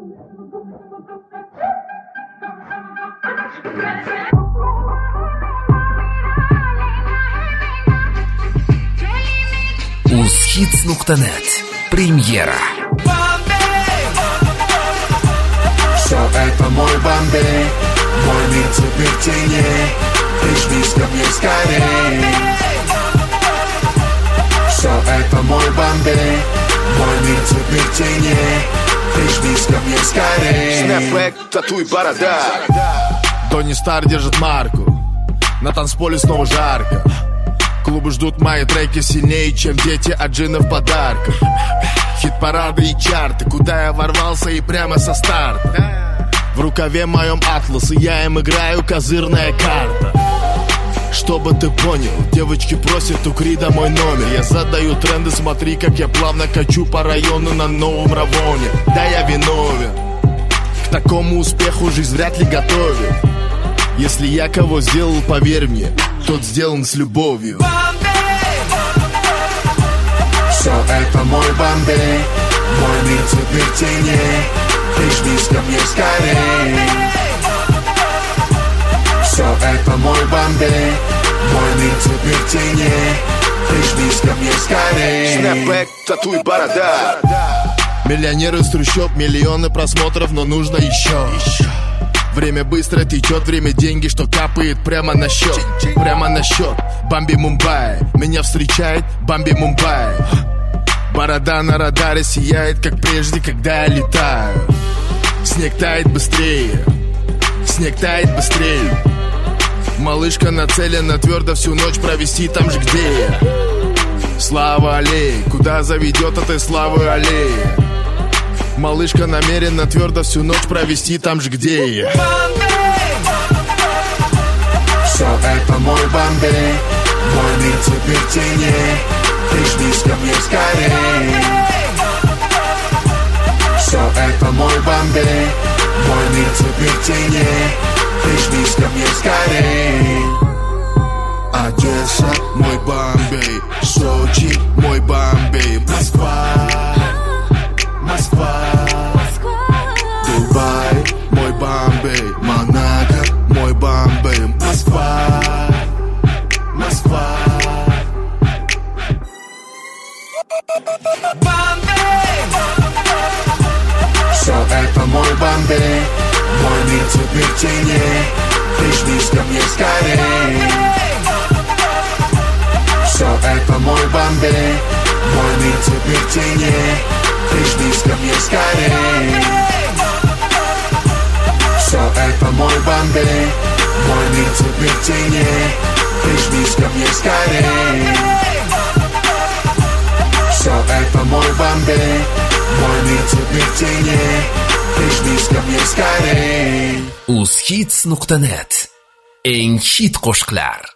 Uzhits.net. Премьера. Все это мой Бомбей, мой мир теперь теней. Прижмись ко мне скорей. Все это мой Бомбей, мой мир теперь теней. Прижмись ко мне скорей. Снэпбэк, тату и борода. Тони Стар держит марку. На танцполе снова жарко. Клубы ждут мои треки сильнее, чем дети от джинов подарков. Хит-парады и чарты, куда я ворвался и прямо со старта. В рукаве моем атлас, и я им играю козырная карта. Чтобы ты понял, девочки просят у Крида мой номер. Я задаю тренды, смотри, как я плавно качу по району на новом Равоне. Да, я виновен, к такому успеху жизнь вряд ли готовит. Если я кого сделал, поверь мне, тот сделан с любовью. Все это мой Бомбей, мой мир теперь теней. Прижмись ко мне скорей. Все это мой Бомбей, мой мир теперь теней. Прижмись ко мне скорей. Снэпбэк, тату и борода. Миллионеры из трущоб, миллионы просмотров, но нужно еще. Время быстро течет, время деньги, что капает прямо на счет. Прямо на счет. Бамби Мумбай, меня встречает Бамби Мумбай. Борода на радаре сияет, как прежде, когда я летаю. Снег тает быстрее, снег тает быстрее. Малышка нацелена твердо всю ночь провести там же, где я. Слава аллее, куда заведет этой славы аллея. Малышка намерена твердо всю ночь провести там же, где я. Все это мой Бомбей, мой мир теперь теней. Прижмись ко мне скорей. Все это мой Бомбей, мой мир теперь теней. Прижмись ко мне скорей. Одесса, мой Бомбей. Сочи, мой Бомбей. Москва, Москва, Дубай, мой Бомбей. Монако, мой Бомбей. Москва, Москва. Все это мой Бомбей, мой мир теперь теней. Прижмись ко мне скорей. Все это мой Бомбей, мой мир теперь теней. Прижмись ко мне скорей. Все это мой Бомбей, мой мир теперь теней. Прижмись ко мне скорей. Все это мой Бомбей, мой мир теперь теней. Прижмись ко мне скорей. Uzhits.net. En hit qo'shiqlar.